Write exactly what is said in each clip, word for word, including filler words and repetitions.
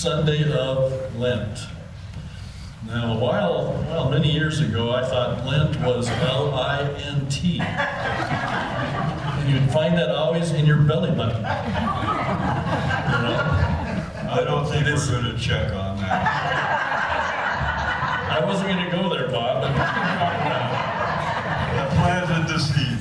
Sunday of Lent. Now, a while, well, many years ago, I thought Lent was L I N T. And you'd find that always in your belly button. You know? I don't think we're going to check on that. I wasn't going to go there, Bob. But The planted the seed.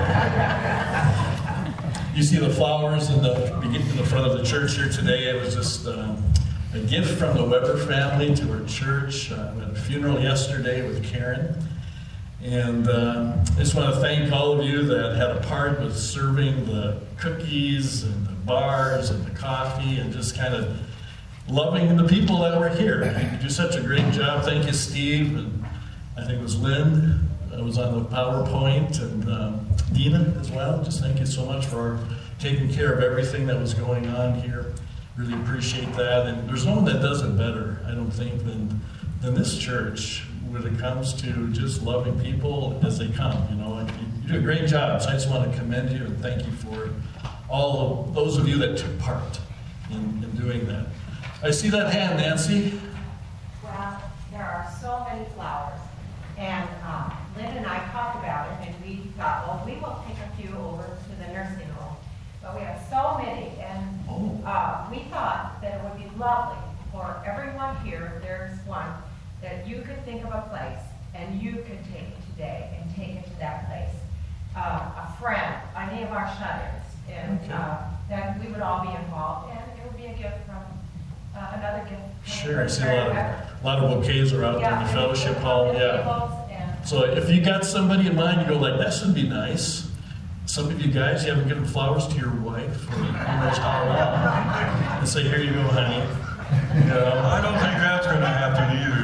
You see the flowers in the in the front of the church here today. It was just um, a gift from the Weber family to our church. Uh, we had a funeral yesterday with Karen. And uh, I just want to thank all of you that had a part with serving the cookies and the bars and the coffee and just kind of loving the people that were here. You do such a great job. Thank you, Steve. And I think it was Lynn. I was on the PowerPoint, and um, Dina as well. Just thank you so much for taking care of everything that was going on here. Really appreciate that. And there's no one that does it better, I don't think, than, than this church when it comes to just loving people as they come. You know, and you do a great job. So I just want to commend you and thank you for all of those of you that took part in, in doing that. I see that hand, Nancy. Well, there are so many flowers. And uh, Lynn and I talked about it, and we thought, well, we will take a few over to the nursing home. But we have so many, and uh, we thought that it would be lovely for everyone here, there's one, that you could think of a place, and you could take today and take it to that place. Uh, a friend, any of our shut-ins, and Okay. uh, then we would all be involved, and it would be a gift from, uh, another gift. Sure, I see a lot of, a lot of bouquets are out there in the fellowship hall. Yeah. So if you got somebody in mind, you go like, that should be nice. Some of you guys, you haven't given flowers to your wife for who knows how long. And say, here you go, honey. You know, I don't think that's going to happen either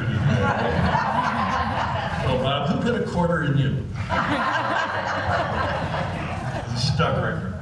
today. well, Bob, who put a quarter in you? It's stuck right there.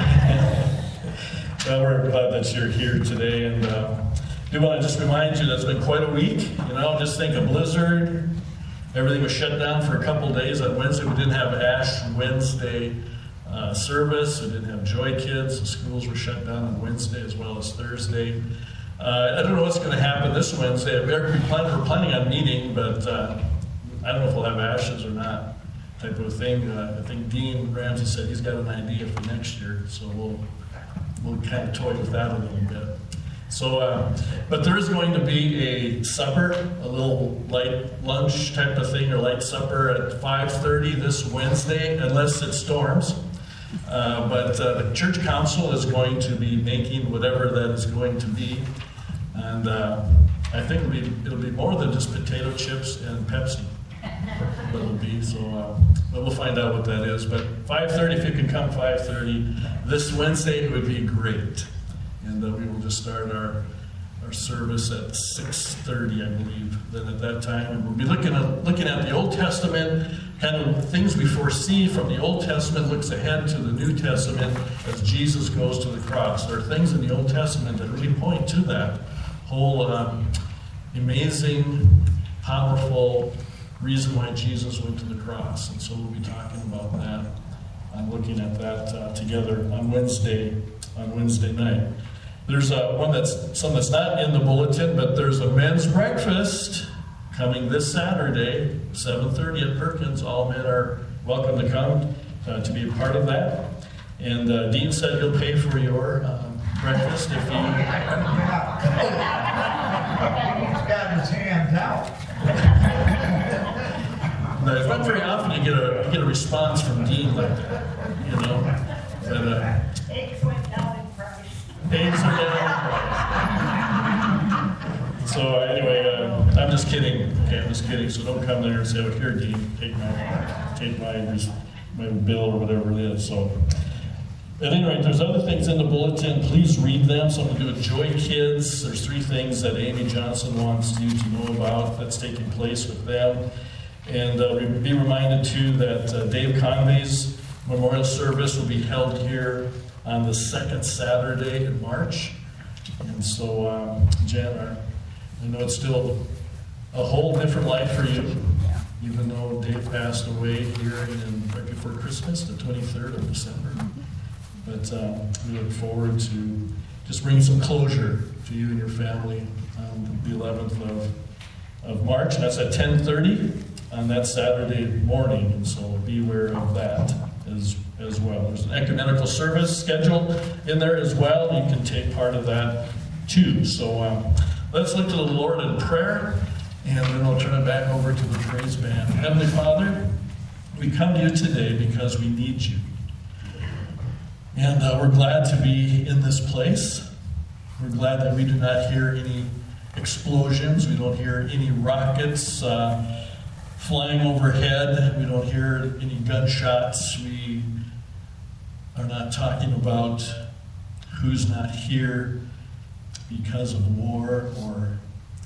Well, we're glad that you're here today, and uh, I do want to just remind you that it's been quite a week. You know, just think a blizzard. Everything was shut down for a couple days. On Wednesday, we didn't have Ash Wednesday uh, service. We didn't have Joy Kids. The schools were shut down on Wednesday as well as Thursday. Uh, I don't know what's going to happen this Wednesday. We're planning, we're planning on meeting, but uh, I don't know if we'll have ashes or not, type of thing. Uh, I think Dean Ramsey said he's got an idea for next year, so we'll we'll kind of toy with that a little bit. So, uh, but there is going to be a supper, a little light lunch type of thing, or light supper at five thirty this Wednesday, unless it storms. Uh, but uh, the church council is going to be making whatever that is going to be, and uh, I think it'll be it'll be more than just potato chips and Pepsi. What it'll be, so uh, but we'll find out what that is. But five thirty, if you can come five thirty this Wednesday, it would be great. And uh, we will just start our our service at six thirty, I believe. Then at that time, and we'll be looking at looking at the Old Testament, kind of things we foresee from the Old Testament looks ahead to the New Testament as Jesus goes to the cross. There are things in the Old Testament that really point to that whole um, amazing, powerful reason why Jesus went to the cross. And so we'll be talking about that and looking at that uh, together on Wednesday on Wednesday night. There's uh, one that's some that's not in the bulletin, but there's a men's breakfast coming this Saturday, seven thirty at Perkins. All men are welcome to come uh, to be a part of that. And uh, Dean said he'll pay for your uh, breakfast if you. He's got his hand out. No, it's not very often you get a you get a response from Dean like that, you know. But, uh, Eggs went down in price. Eggs are down. So anyway, uh, I'm just kidding. Okay, I'm just kidding. So don't come there and say, "Oh, here, Dean, take my take my my bill or whatever it is." So, at any rate, there's other things in the bulletin. Please read them. Something to do with Joy Kids. There's three things that Amy Johnson wants you to know about that's taking place with them. And uh, be reminded too that uh, Dave Convey's memorial service will be held here on the second Saturday in March. And so, um, Jen, our, I know it's still a whole different life for you, even though Dave passed away here in, right before Christmas, the twenty-third of December. But uh, we look forward to just bring some closure to you and your family on the eleventh of, of March. And that's at ten thirty on that Saturday morning. And so be aware of that as, as well. There's an ecumenical service scheduled in there as well. You can take part of that too. So um, let's look to the Lord in prayer, and then I'll turn it back over to the praise band. Heavenly Father, we come to you today because we need you. And uh, we're glad to be in this place. We're glad that we do not hear any explosions. We don't hear any rockets uh, flying overhead. We don't hear any gunshots. We are not talking about who's not here because of war or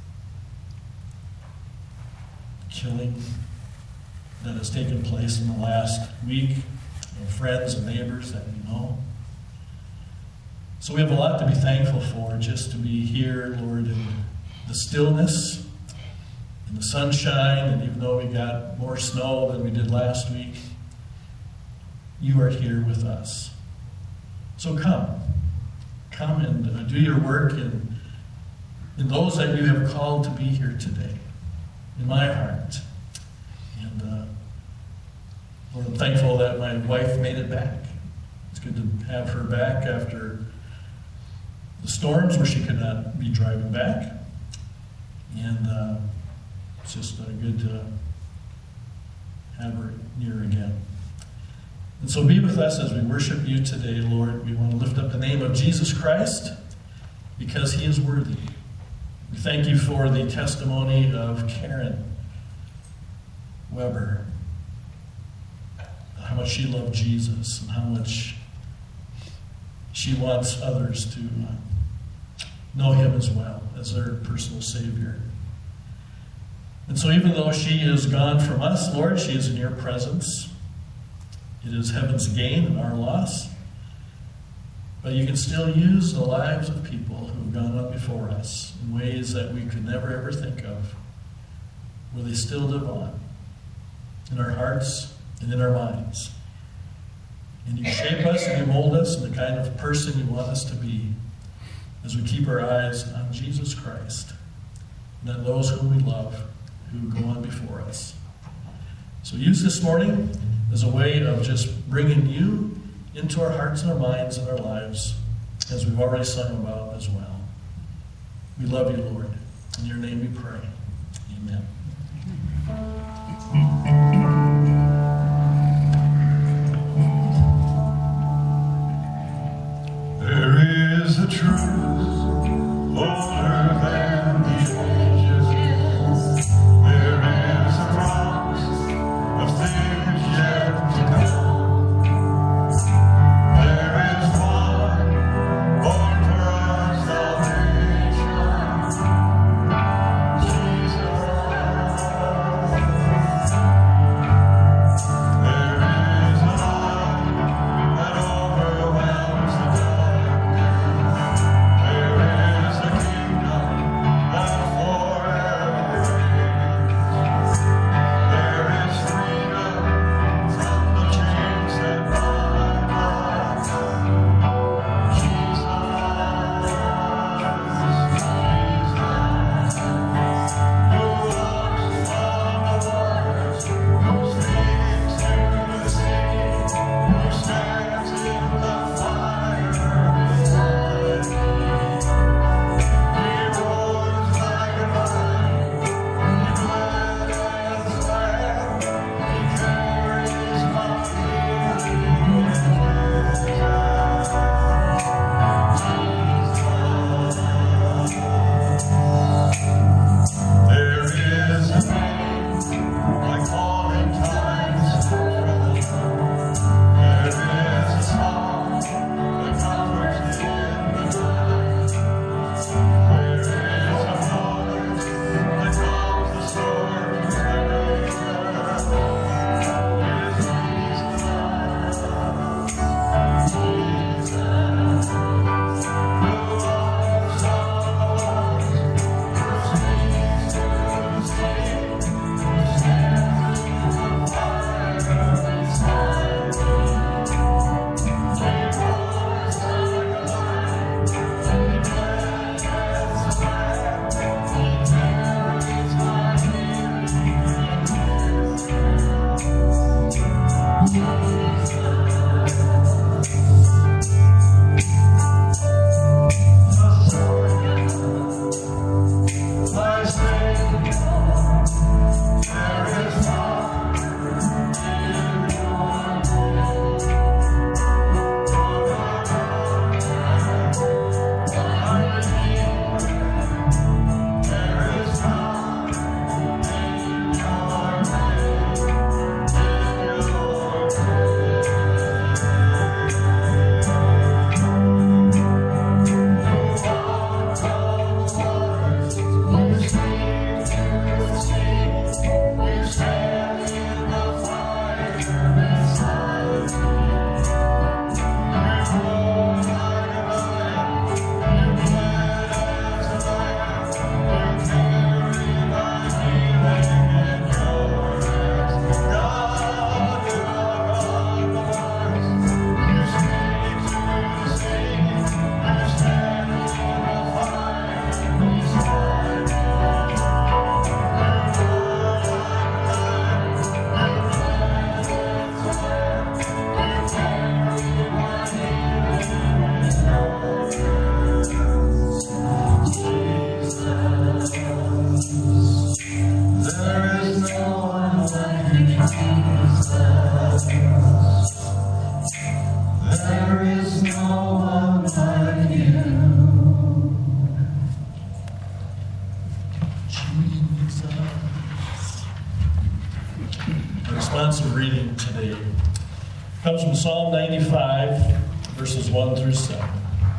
killing that has taken place in the last week, of friends and neighbors that we know. So we have a lot to be thankful for, just to be here, Lord, in the stillness, in the sunshine, and even though we got more snow than we did last week, you are here with us. So come. Come and uh, do your work in, in those that you have called to be here today, in my heart. And uh, Lord, I'm thankful that my wife made it back. It's good to have her back after the storms where she could not be driving back. And uh, it's just uh, good to have her near again. And so be with us as we worship you today, Lord. We want to lift up the name of Jesus Christ because he is worthy. We thank you for the testimony of Karen Weber, how much she loved Jesus and how much she wants others to uh, know him as well as their personal Savior. And so even though she is gone from us, Lord, she is in your presence. It is heaven's gain and our loss. But you can still use the lives of people who have gone on before us in ways that we could never ever think of, where they still live on in our hearts and in our minds. And you shape us and you mold us in the kind of person you want us to be as we keep our eyes on Jesus Christ and on those whom we love who go on before us. So use this morning as a way of just bringing you into our hearts and our minds and our lives, as we've already sung about as well. We love you, Lord. In your name we pray. Amen. There is a truth older than the ages. There is a promise of things yet to come. There is one born for our salvation, Jesus. There is a light that overwhelms the darkness. There is a kingdom that forever reigns. There is freedom from the chains that bind us. Jesus, Jesus, who walks on the waters, who speaks to the sea, who stands in the fire beside me. He roars like a lion, he bled and bled, he carries my healing in his hands. There is a name like calling times to trouble. There is a song that comforts in the night. There is a promise that calms the storms that rage around. It is Jesus, Jesus, who walks on the waters, who speaks to the sea, who stands in There is no one like you. Jesus. Our responsive reading today comes from Psalm ninety-five, verses one through seven.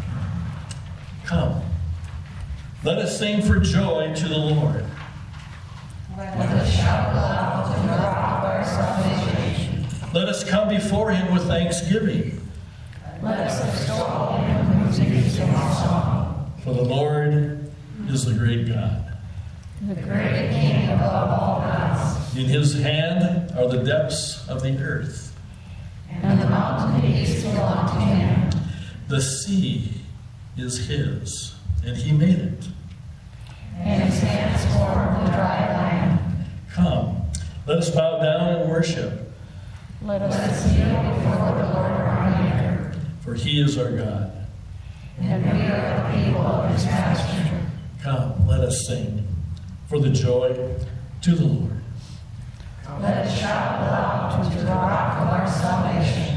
Come, let us sing for joy to the Lord. Let us shout aloud to the rock of our salvation. Let us come before him with thanksgiving. Let us extol him with music and song. For the Lord is the great God. The great King above all gods. In his hand are the depths of the earth. And the mountain peaks belong to him. The sea is his, and he made it. And his hands formed the dry land. Come, let us bow down and worship, Let us kneel before the Lord our Maker. for he is our God. And we are the people of his pasture. Come, let us sing for the joy to the Lord. Let us shout aloud to the rock of our salvation.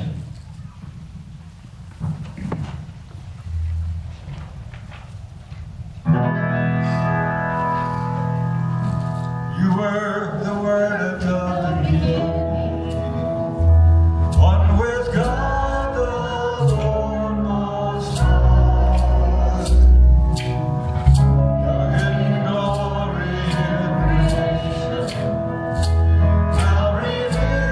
You were the Word at the beginning, one with God the Lord Most High. Your hidden glory in creation, now revealed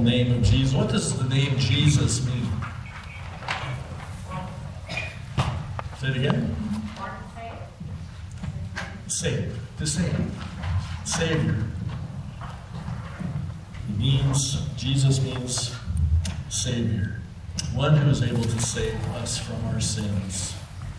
name of Jesus. What does the name Jesus mean? Say it again. Save. To save. Savior. He means, Jesus means Savior. One who is able to save us from our sins.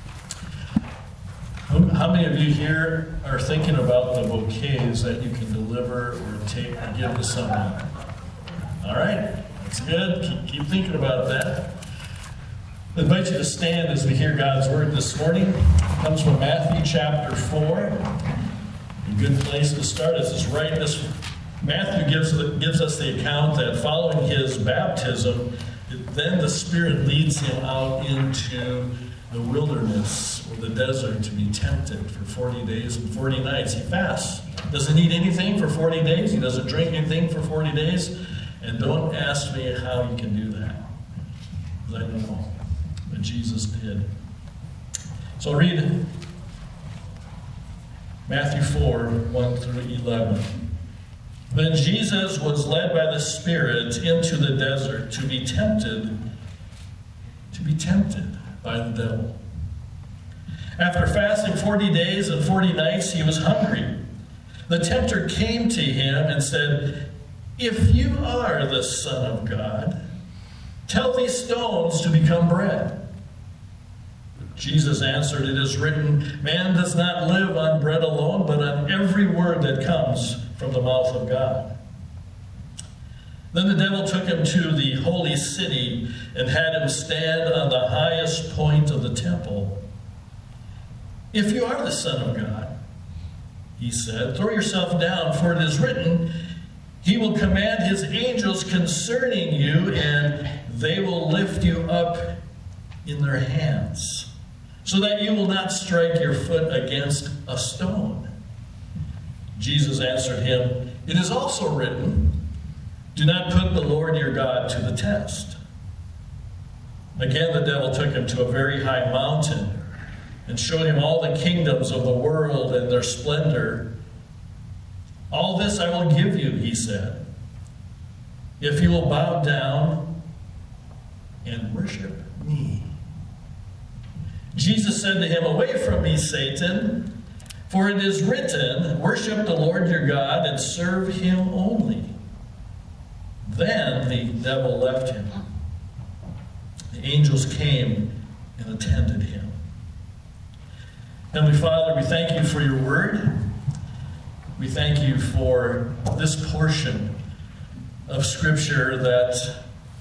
How many of you here are thinking about the bouquets that you can deliver or take or give to someone? All right, that's good. Keep, keep thinking about that. I invite you to stand as we hear God's word this morning. It comes from Matthew chapter four. A good place to start is this right. This Matthew gives, gives us the account that following his baptism, then the Spirit leads him out into the wilderness or the desert to be tempted for forty days and forty nights. He fasts. Doesn't eat anything for forty days. He doesn't drink anything for forty days. And don't ask me how he can do that. Because I don't know. But Jesus did. So read Matthew four, one through eleven. Then Jesus was led by the Spirit into the desert to be tempted, to be tempted by the devil. After fasting forty days and forty nights, he was hungry. The tempter came to him and said, "If you are the Son of God, tell these stones to become bread." Jesus answered, "It is written, man does not live on bread alone, but on every word that comes from the mouth of God." Then the devil took him to the holy city and had him stand on the highest point of the temple. "If you are the Son of God," he said, "throw yourself down, for it is written, he will command his angels concerning you, and they will lift you up in their hands, so that you will not strike your foot against a stone." Jesus answered him, "It is also written, do not put the Lord your God to the test." Again the devil took him to a very high mountain and showed him all the kingdoms of the world and their splendor. "All this I will give you," he said, "if you will bow down and worship me." Jesus said to him, "Away from me, Satan, for it is written, worship the Lord your God and serve him only." Then the devil left him. The angels came and attended him. Heavenly Father, we thank you for your word. We thank you for this portion of Scripture that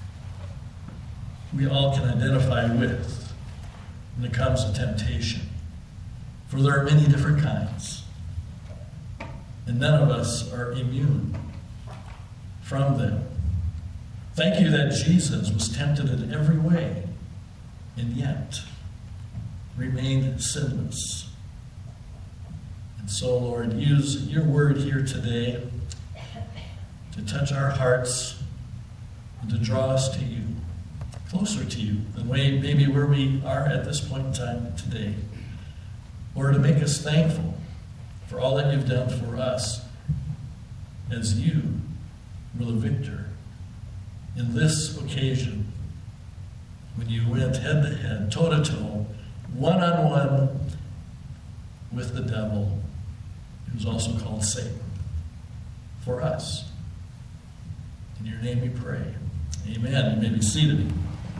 we all can identify with when it comes to temptation. For there are many different kinds, and none of us are immune from them. Thank you that Jesus was tempted in every way, and yet remained sinless. And so, Lord, use your word here today to touch our hearts and to draw us to you, closer to you than maybe where we are at this point in time today. Or to make us thankful for all that you've done for us as you were the victor in this occasion when you went head to head, toe to toe, one on one with the devil, who's also called Satan, for us. In your name we pray. Amen. You may be seated.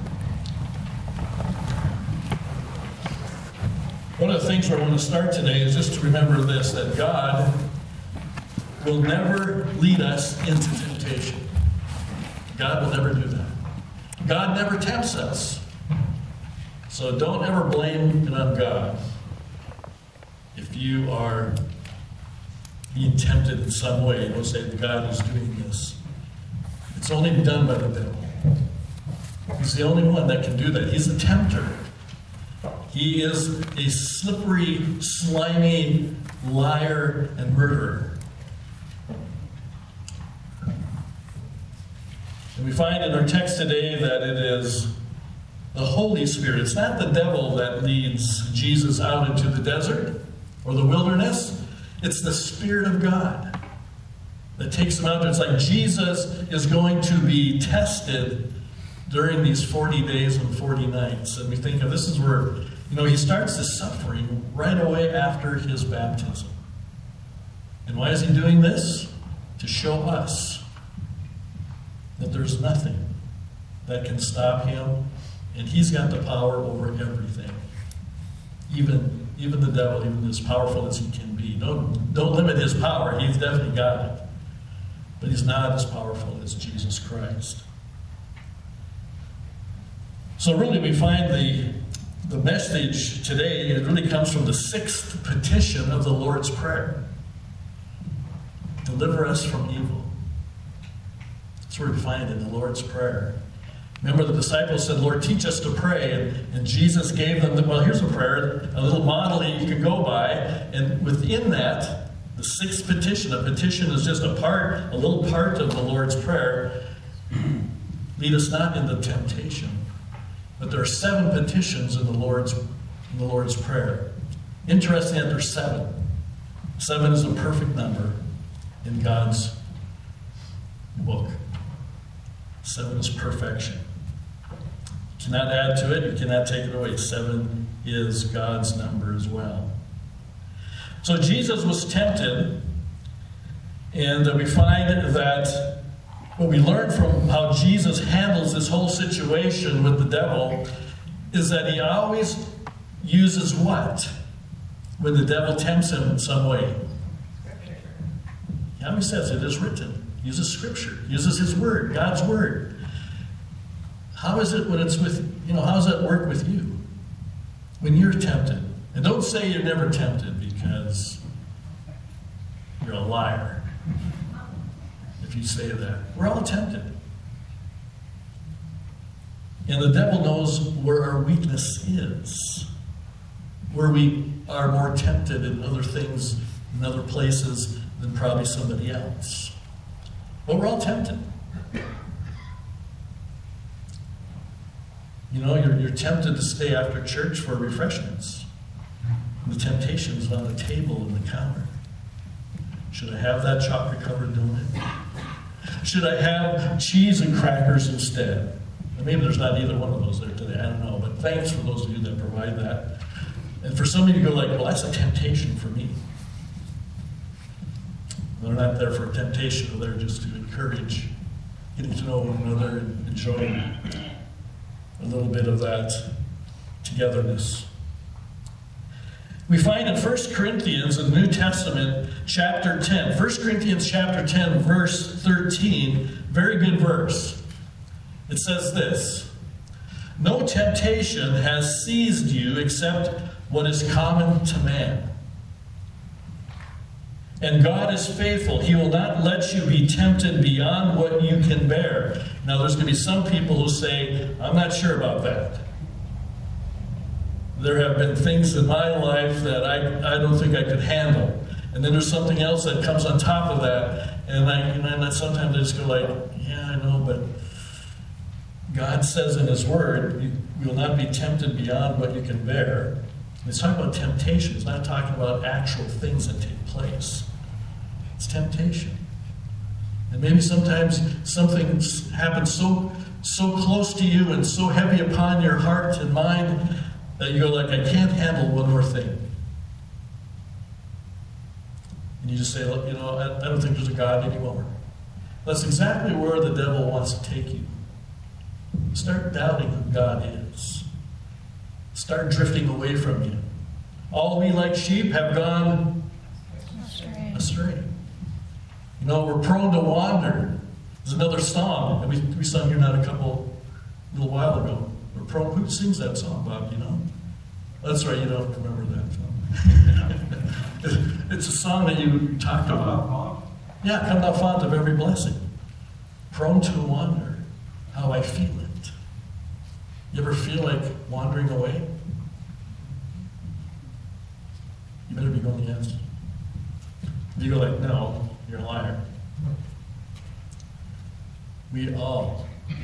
One of the things where I want to start today is just to remember this, that God will never lead us into temptation. God will never do that. God never tempts us. So don't ever blame it on God if you are being tempted in some way. Don't say that God is doing this. It's only done by the devil. He's the only one that can do that. He's a tempter. He is a slippery, slimy liar and murderer. And we find in our text today that it is the Holy Spirit. It's not the devil that leads Jesus out into the desert or the wilderness. It's the Spirit of God that takes him out there. It's like Jesus is going to be tested during these forty days and forty nights. And we think of this is where, you know, he starts his suffering right away after his baptism. And why is he doing this? To show us that there's nothing that can stop him, and he's got the power over everything. Even, even the devil, even as powerful as he can be. Don't, don't limit his power. He's definitely got it. But he's not as powerful as Jesus Christ. So really we find the, the message today, it really comes from the sixth petition of the Lord's Prayer. Deliver us from evil. That's where we find it in the Lord's Prayer. Remember the disciples said, Lord, teach us to pray. And, and Jesus gave them, the, well, here's a prayer, a little model that you can go by. And within that, the sixth petition, a petition is just a part, a little part of the Lord's Prayer. Lead us not into temptation. But there are seven petitions in the Lord's, in the Lord's Prayer. Interesting that there's seven. Seven is a perfect number in God's book. Seven is perfection. You cannot add to it, you cannot take it away. Seven is God's number as well. So Jesus was tempted, and we find that what we learn from how Jesus handles this whole situation with the devil is that he always uses what? When the devil tempts him in some way. He always says it is written. He uses Scripture. He uses his word, God's word. How is it when it's with, you know, how does that work with you? When you're tempted. And don't say you're never tempted because you're a liar. If you say that. We're all tempted. And the devil knows where our weakness is. Where we are more tempted in other things, in other places than probably somebody else. But we're all tempted. You know, you're, you're tempted to stay after church for refreshments. And the temptation is on the table and the counter. Should I have that chocolate-covered donut? Should I have cheese and crackers instead? And maybe there's not either one of those there today. I don't know. But thanks for those of you that provide that. And for some of you to go like, well, that's a temptation for me. They're not there for a temptation. They're just to encourage getting to know one another and enjoying a little bit of that togetherness. We find in First Corinthians, in the New Testament, chapter ten. First Corinthians chapter ten, verse thirteen, very good verse. It says this, no temptation has seized you except what is common to man. And God is faithful. He will not let you be tempted beyond what you can bear. Now, there's going to be some people who say, I'm not sure about that. There have been things in my life that I, I don't think I could handle. And then there's something else that comes on top of that. And I, you know, and sometimes I just go like, yeah, I know, but God says in His Word, you will not be tempted beyond what you can bear. And it's talking about temptation. It's not talking about actual things that take place. It's temptation. And maybe sometimes something happens so, so close to you and so heavy upon your heart and mind that you go like, I can't handle one more thing. And you just say, look, you know, I, I don't think there's a God anymore. That's exactly where the devil wants to take you. Start doubting who God is. Start drifting away from you. All we like sheep have gone astray. astray. You know, we're prone to wander. There's another song that we, we sung here not a couple, a little while ago. We're prone, who sings that song, Bob, you know? That's right, you don't remember that song. It's a song that you talked about. Yeah, come thou fount of every blessing. Prone to wander, how I feel it. You ever feel like wandering away? You better be going yes. If you go like, no, you're a liar. We all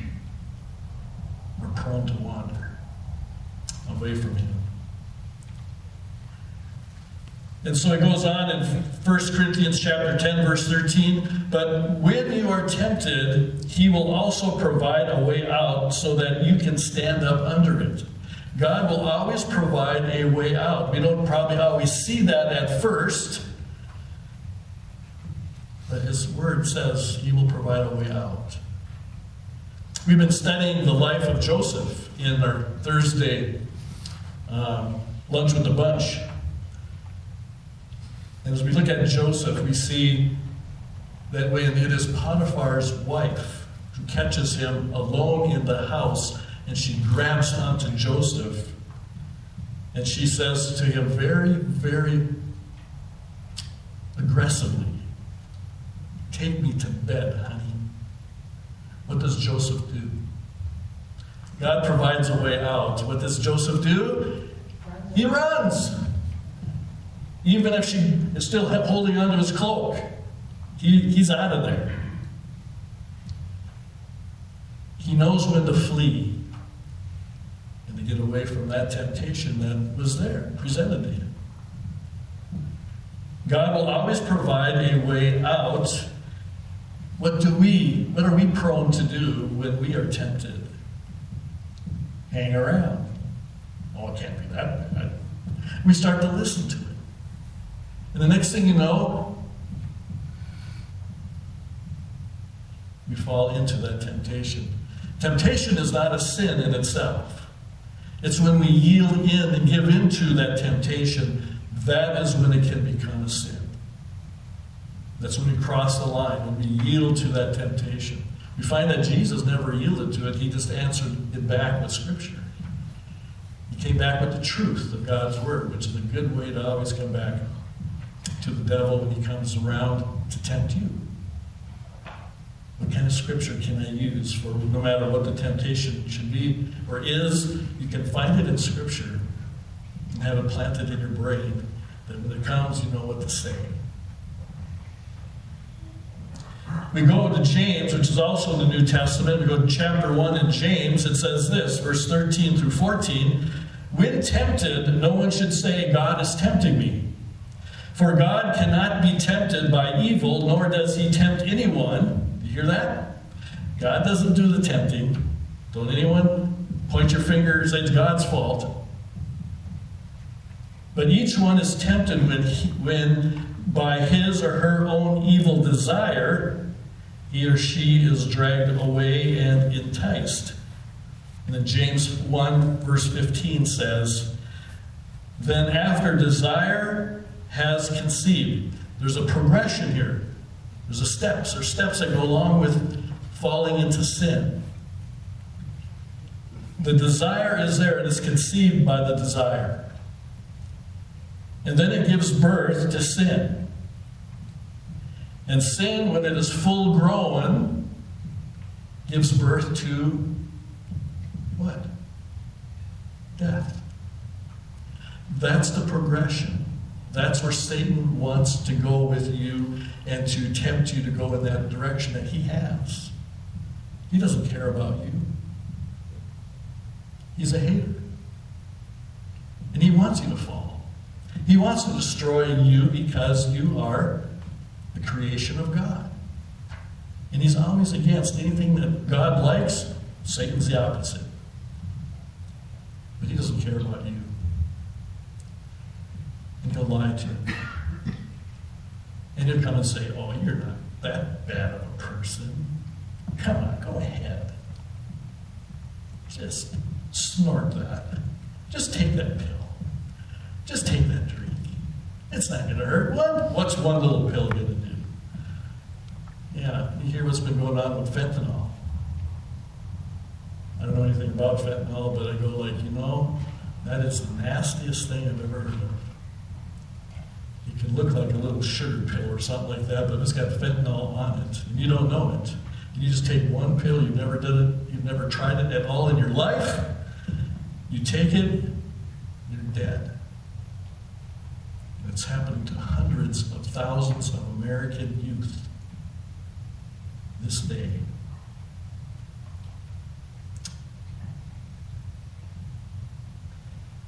are prone to wander away from Him. And so it goes on in First Corinthians chapter ten, verse thirteen, but when you are tempted, he will also provide a way out so that you can stand up under it. God will always provide a way out. We don't probably always see that at first, but his word says he will provide a way out. We've been studying the life of Joseph in our Thursday um, lunch with the bunch. And as we look at Joseph, we see that when it is Potiphar's wife who catches him alone in the house, and she grabs onto Joseph, and she says to him very, very aggressively, "Take me to bed, honey." What does Joseph do? God provides a way out. What does Joseph do? He runs. Even if she is still holding onto his cloak, he, he's out of there. He knows when to flee and to get away from that temptation that was there, presented to him. God will always provide a way out. What do we, what are we prone to do when we are tempted? Hang around. Oh, it can't be that bad. We start to listen to it. And the next thing you know, we fall into that temptation. Temptation is not a sin in itself. It's when we yield in and give into that temptation, that is when it can become a sin. That's when we cross the line, when we yield to that temptation. We find that Jesus never yielded to it. He just answered it back with Scripture. He came back with the truth of God's Word, which is a good way to always come back to the devil when he comes around to tempt you. What kind of Scripture can I use for no matter what the temptation should be or is? You can find it in Scripture and have it planted in your brain that when it comes, you know what to say. We go to James, which is also in the New Testament. We go to chapter one in James. It says this, verse thirteen through fourteen. When tempted, no one should say, God is tempting me. For God cannot be tempted by evil, nor does he tempt anyone. You hear that? God doesn't do the tempting. Don't anyone point your finger and say it's God's fault. But each one is tempted when, he, when by his or her own evil desire, he or she is dragged away and enticed. And then James one, verse fifteen says, then after desire has conceived. There's a progression here. There's a steps. There's steps that go along with falling into sin. The desire is there. It is conceived by the desire. And then it gives birth to sin. And sin, when it is full grown, gives birth to what? Death. That's the progression. That's where Satan wants to go with you and to tempt you to go in that direction that he has. He doesn't care about you. He's a hater. And he wants you to fall. He wants to destroy you because you are the creation of God. And he's always against anything that God likes. Satan's the opposite. But he doesn't care about you. And he'll lie to you. And he'll come and say, oh, you're not that bad of a person. Come on, go ahead. Just snort that. Just take that pill. Just take that drink. It's not going to hurt. What? What's one little pill going to do? Yeah, you hear what's been going on with fentanyl. I don't know anything about fentanyl, but I go like, you know, that is the nastiest thing I've ever heard of. It can look like a little sugar pill or something like that, but it's got fentanyl on it, and you don't know it. And you just take one pill, you've never done it, you've never tried it at all in your life. You take it, you're dead. And it's happening to hundreds of thousands of American youth this day.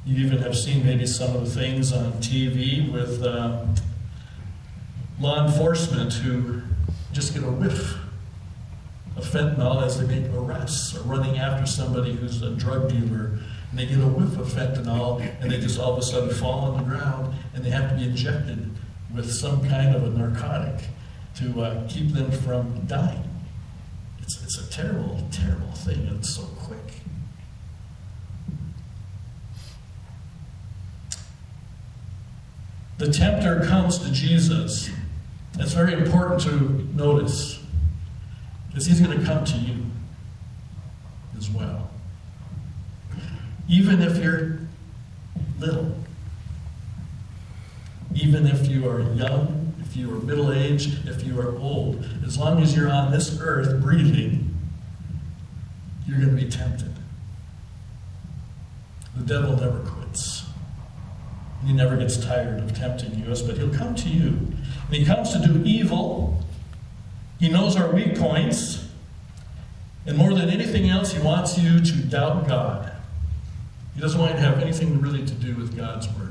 You even have seen maybe some of the things on T V with uh, law enforcement who just get a whiff of fentanyl as they make arrests, or running after somebody who's a drug dealer, and they get a whiff of fentanyl and they just all of a sudden fall on the ground and they have to be injected with some kind of a narcotic to uh, keep them from dying. It's, it's a terrible, terrible thing, and it's so quick. The tempter comes to Jesus. That's very important to notice, because he's going to come to you as well. Even if you're little, even if you are young, if you are middle-aged, if you are old, as long as you're on this earth breathing, you're going to be tempted. The devil never quits. He never gets tired of tempting us, but he'll come to you. And he comes to do evil. He knows our weak points. And more than anything else, he wants you to doubt God. He doesn't want you to have anything really to do with God's word.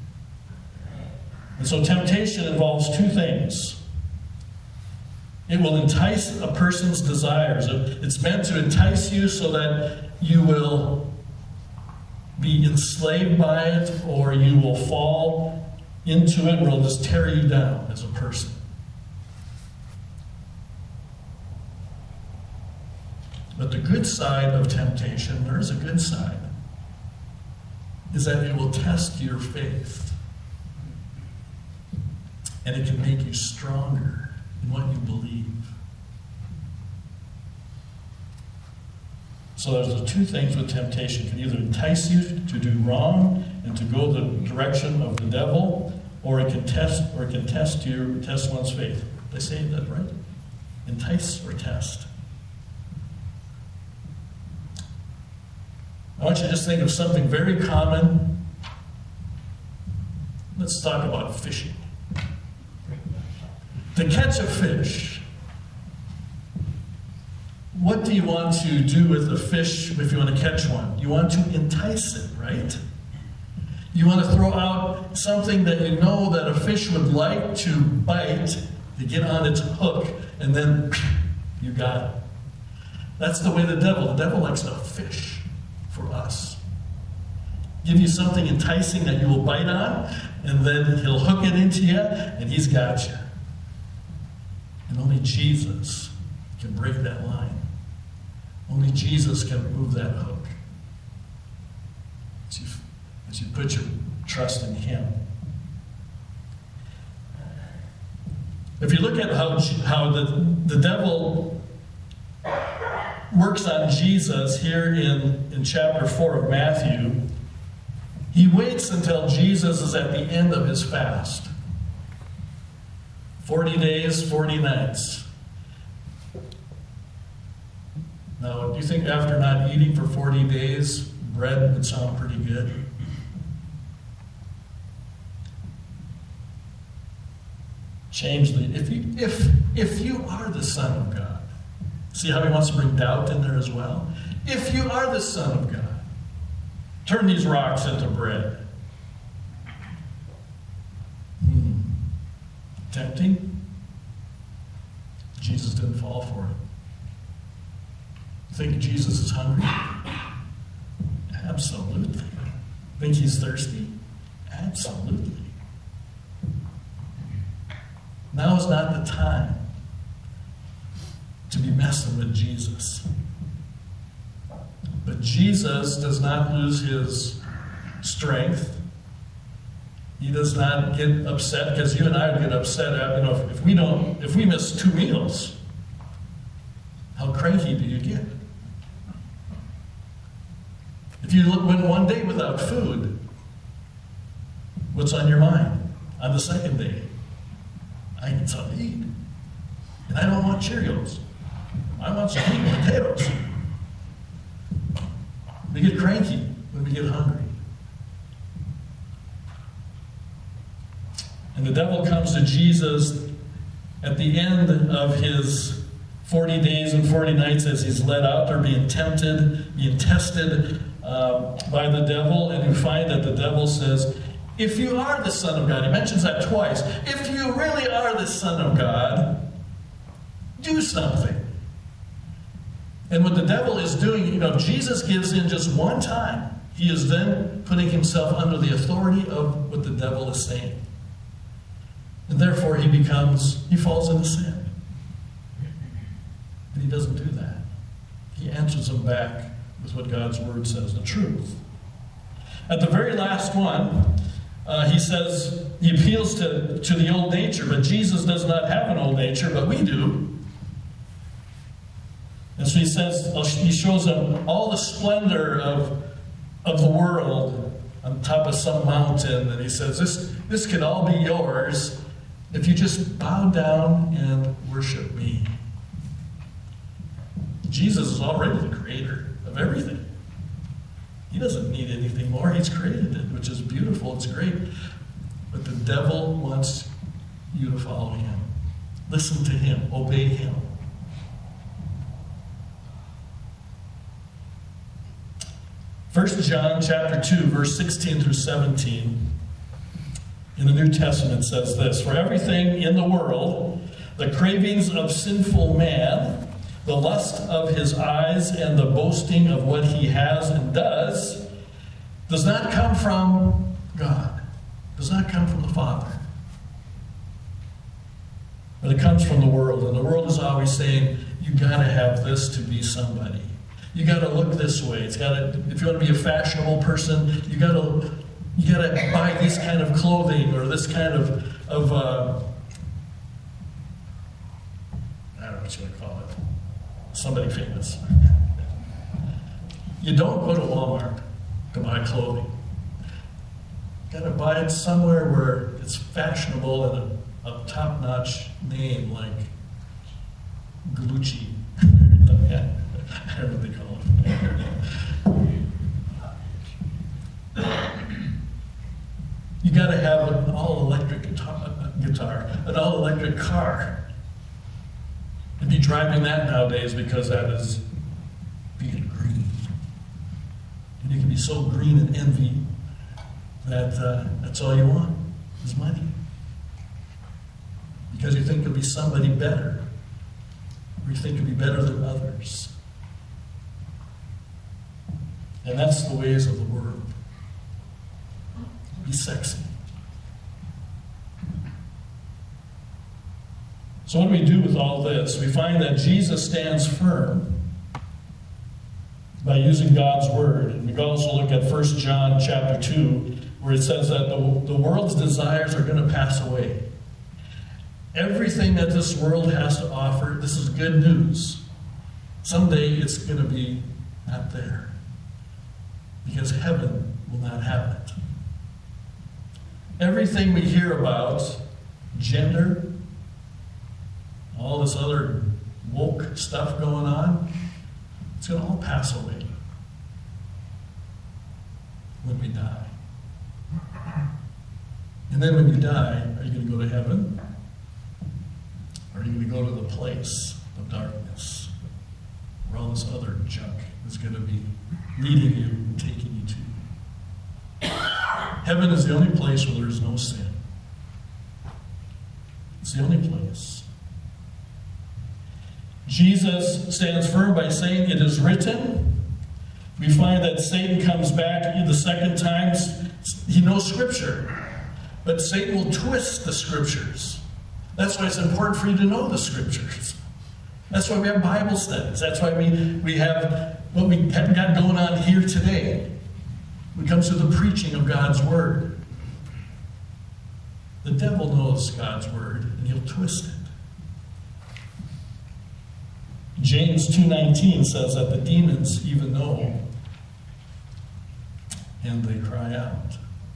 And so temptation involves two things. It will entice a person's desires. It's meant to entice you so that you will be enslaved by it, or you will fall into it, or it'll just tear you down as a person. But the good side of temptation, there is a good side, is that it will test your faith. And it can make you stronger in what you believe. So there's the two things with temptation. It can either entice you to do wrong and to go the direction of the devil, or it can test, or it can test you, test one's faith. Did I say that right? Entice or test. I want you to just think of something very common. Let's talk about fishing. To catch a fish, what do you want to do with a fish if you want to catch one? You want to entice it, right? You want to throw out something that you know that a fish would like to bite, to get on its hook, and then you got it. That's the way the devil, the devil likes to fish for us. Give you something enticing that you will bite on, and then he'll hook it into you, and he's got you. And only Jesus can break that line. Only Jesus can remove that hook. As you, as you put your trust in him. If you look at how, how the, the devil works on Jesus here in, in chapter four of Matthew, he waits until Jesus is at the end of his fast. Forty days, forty nights. Now, do you think after not eating for forty days, bread would sound pretty good? Change the, if you, if, if you are the Son of God, see how he wants to bring doubt in there as well? If you are the Son of God, turn these rocks into bread. Hmm. Tempting? Jesus didn't fall for it. Think Jesus is hungry? Absolutely. Think he's thirsty? Absolutely. Now is not the time to be messing with Jesus. But Jesus does not lose his strength. He does not get upset, because you and I would get upset at, you know, if, if we don't, if we miss two meals, how cranky do you get? If you went one day without food, what's on your mind on the second day? I need something to eat. And I don't want Cheerios. I want some meat and potatoes. We get cranky when we get hungry. And the devil comes to Jesus at the end of his forty days and forty nights as he's led out there being tempted, being tested. Uh, um, by the devil, and you find that the devil says, if you are the Son of God, he mentions that twice, if you really are the Son of God, do something. And what the devil is doing, you know, Jesus gives in just one time. He is then putting himself under the authority of what the devil is saying. And therefore he becomes, he falls into sin. And he doesn't do that. He answers him back with what God's word says, the truth. At the very last one, uh, he says, he appeals to, to the old nature, but Jesus does not have an old nature, but we do. And so he says, he shows them all the splendor of, of the world on top of some mountain, and he says, this, this could all be yours if you just bow down and worship me. Jesus is already the creator of everything. He doesn't need anything more. He's created it, which is beautiful. It's great. But the devil wants you to follow him. Listen to him. Obey him. First John chapter two, verse sixteen through seventeen, in the New Testament says this, for everything in the world, the cravings of sinful man, the lust of his eyes, and the boasting of what he has and does, does not come from God, does not come from the Father. But it comes from the world, and the world is always saying, you gotta have this to be somebody. You got to look this way. It's got to. If you want to be a fashionable person, you got to. You got to buy this kind of clothing or this kind of of. Uh, I don't know what you want to call it. Somebody famous. You don't go to Walmart to buy clothing. You got to buy it somewhere where it's fashionable and a, a top-notch name like Gucci. Yeah. I don't know what they call it. You got to have an all-electric guitar, guitar, an all-electric car. And be driving that nowadays because that is being green. And you can be so green and envy that uh, that's all you want is money. Because you think you'll be somebody better. Or you think you'll be better than others. And that's the ways of the world. Be sexy. So what do we do with all this? We find that Jesus stands firm by using God's word. And we can also look at First John chapter two, where it says that the, the world's desires are going to pass away. Everything that this world has to offer, this is good news. Someday it's going to be not there. Because heaven will not have it. Everything we hear about, gender, all this other woke stuff going on, it's going to all pass away when we die. And then when you die, are you going to go to heaven? Or are you going to go to the place of darkness where all this other junk is going to be leading you and taking you to? Heaven is the only place where there is no sin. It's the only place. Jesus stands firm by saying, it is written. We find that Satan comes back the second time. He knows Scripture. But Satan will twist the Scriptures. That's why it's important for you to know the Scriptures. That's why we have Bible studies. That's why we, we have what we have got going on here today. When it comes to the preaching of God's Word. The devil knows God's Word, and he'll twist it. James two nineteen says that the demons even know, and they cry out.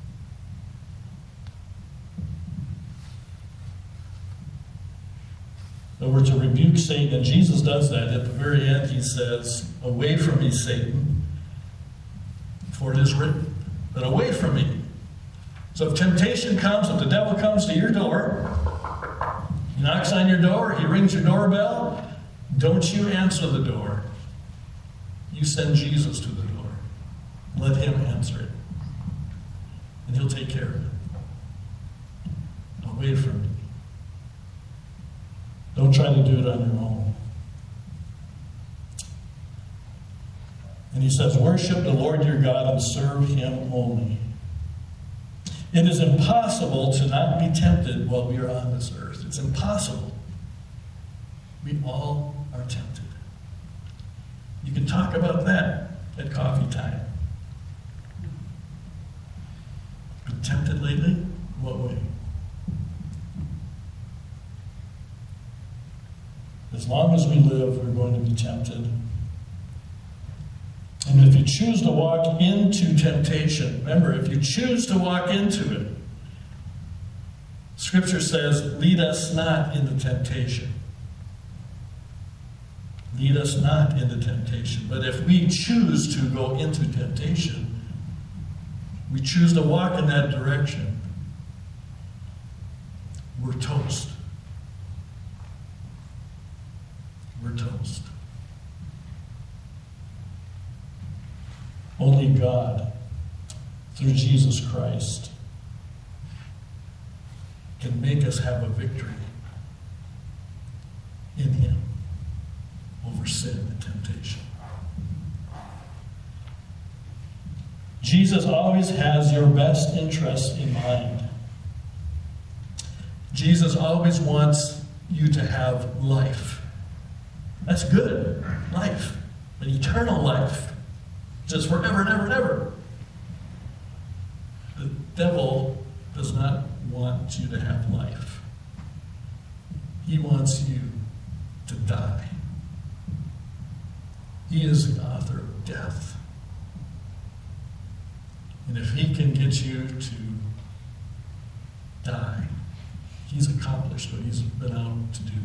But we're to rebuke Satan, and Jesus does that. At the very end, he says, away from me, Satan, for it is written. But away from me. So if temptation comes, if the devil comes to your door, he knocks on your door, he rings your doorbell, don't you answer the door. You send Jesus to the door. Let him answer it. And he'll take care of it. Away from you. Don't try to do it on your own. And he says, worship the Lord your God and serve him only. It is impossible to not be tempted while we are on this earth. It's impossible. We all are tempted. You can talk about that at coffee time. Been tempted lately? What way? As long as we live, we're going to be tempted. And if you choose to walk into temptation, remember, if you choose to walk into it, Scripture says, lead us not into temptation. Lead us not into temptation. But if we choose to go into temptation, we choose to walk in that direction, we're toast. We're toast. Only God, through Jesus Christ, can make us have a victory in him over sin and temptation. Jesus always has your best interests in mind. Jesus always wants you to have life. That's good. Life. An eternal life. Just forever and ever and ever. The devil does not want you to have life. He wants you to die. He is the author of death. And if he can get you to die, he's accomplished what he's been out to do.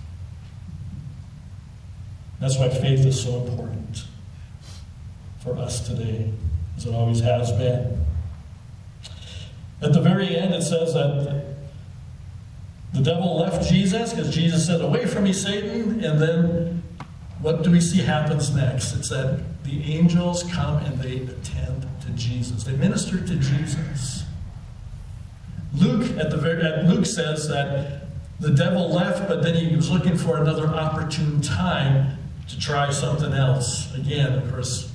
That's why faith is so important for us today, as it always has been. At the very end, it says that the devil left Jesus because Jesus said, away from me, Satan. And then what do we see happens next? It's that the angels come and they attend to Jesus. They minister to Jesus. Luke, at the very, at Luke says that the devil left, but then he was looking for another opportune time to try something else. Again, of course,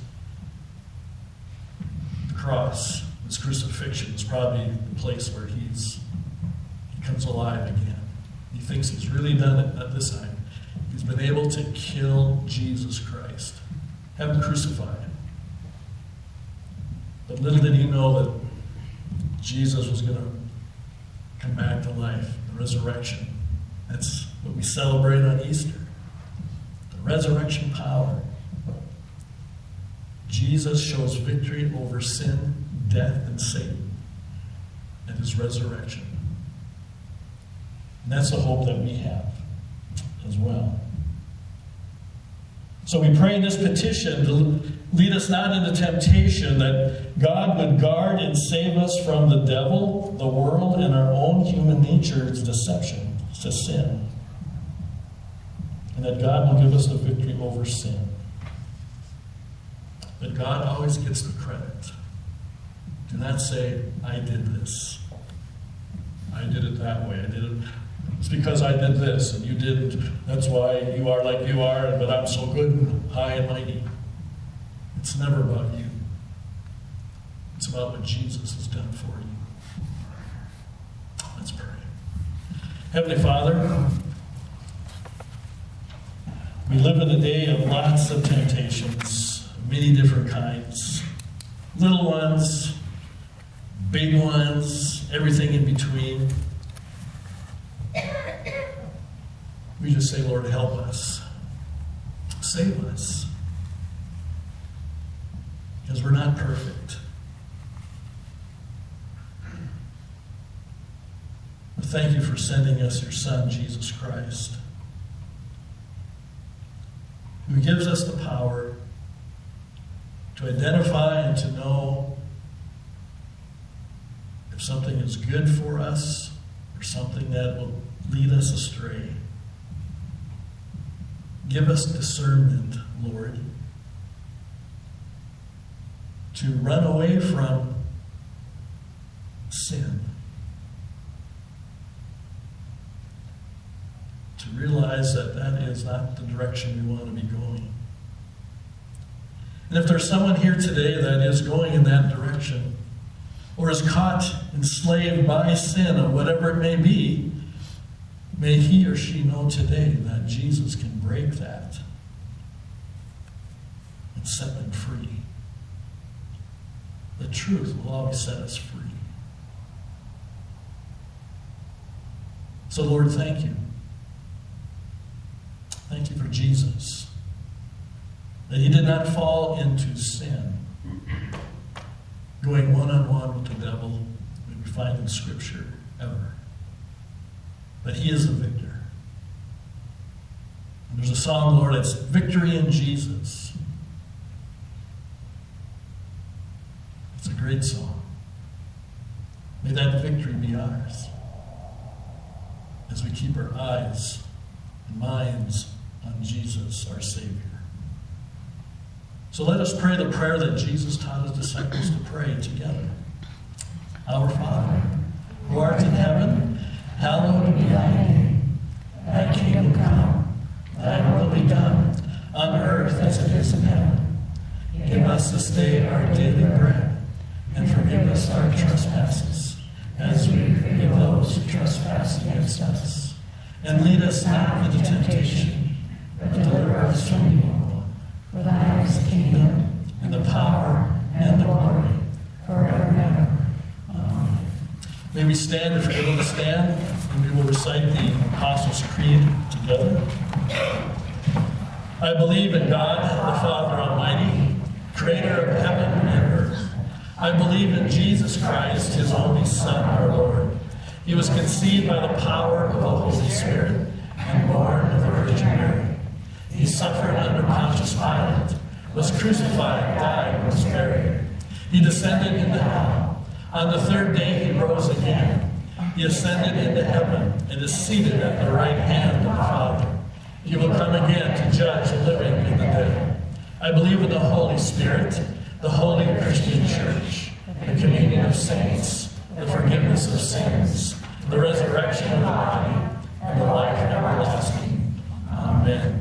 the cross, his crucifixion, is probably the place where he's he comes alive again. He thinks he's really done it at this time. He's been able to kill Jesus Christ, have him crucified. But little did he know that Jesus was going to come back to life, the resurrection. That's what we celebrate on Easter. Resurrection power. Jesus shows victory over sin, death, and Satan at his resurrection. And that's the hope that we have as well. So we pray in this petition to lead us not into temptation, that God would guard and save us from the devil, the world, and our own human nature's deception to sin. And that God will give us the victory over sin. But God always gets the credit. Do not say, I did this. I did it that way. I did it. It's because I did this and you didn't. That's why you are like you are, but I'm so good and high and mighty. It's never about you. It's about what Jesus has done for you. Let's pray. Heavenly Father, we live in a day of lots of temptations, many different kinds. Little ones, big ones, everything in between. We just say, Lord, help us. Save us. Because we're not perfect. But thank you for sending us your Son, Jesus Christ, who gives us the power to identify and to know if something is good for us or something that will lead us astray. Give us discernment, Lord. to run away from sin. To realize that that is not the direction we want to be going. And if there's someone here today that is going in that direction, or is caught, enslaved by sin, or whatever it may be, may he or she know today that Jesus can break that and set them free. The truth will always set us free. So, Lord, thank you. Thank you for Jesus. That he did not fall into sin, going one-on-one with the devil, we find in Scripture, ever. But he is the victor. And there's a song, Lord, it's Victory in Jesus. It's a great song. May that victory be ours as we keep our eyes and minds on Jesus, our Savior. So let us pray the prayer that Jesus taught his disciples to pray together. Our Father, who art in heaven, hallowed be thy name. Thy kingdom come, thy will be done, on earth as it is in heaven. Give us this day our daily bread, and forgive us our trespasses, as we forgive those who trespass against us. And lead us not into temptation, but deliver us from evil. For thine is the kingdom, and the power, and the glory, forever and ever. Amen. May we stand if you're able to stand, and we will recite the Apostles' Creed together. I believe in God, the Father Almighty, creator of heaven and earth. I believe in Jesus Christ, his only Son, our Lord. He was conceived by the power of the Holy Spirit and born of the Virgin Mary. He suffered under Pontius Pilate, was crucified, died, and was buried. He descended into hell. On the third day he rose again. He ascended into heaven and is seated at the right hand of the Father. He will come again to judge the living and the dead. I believe in the Holy Spirit, the holy Christian Church, the communion of saints, the forgiveness of sins, the resurrection of the body, and the life everlasting. Amen.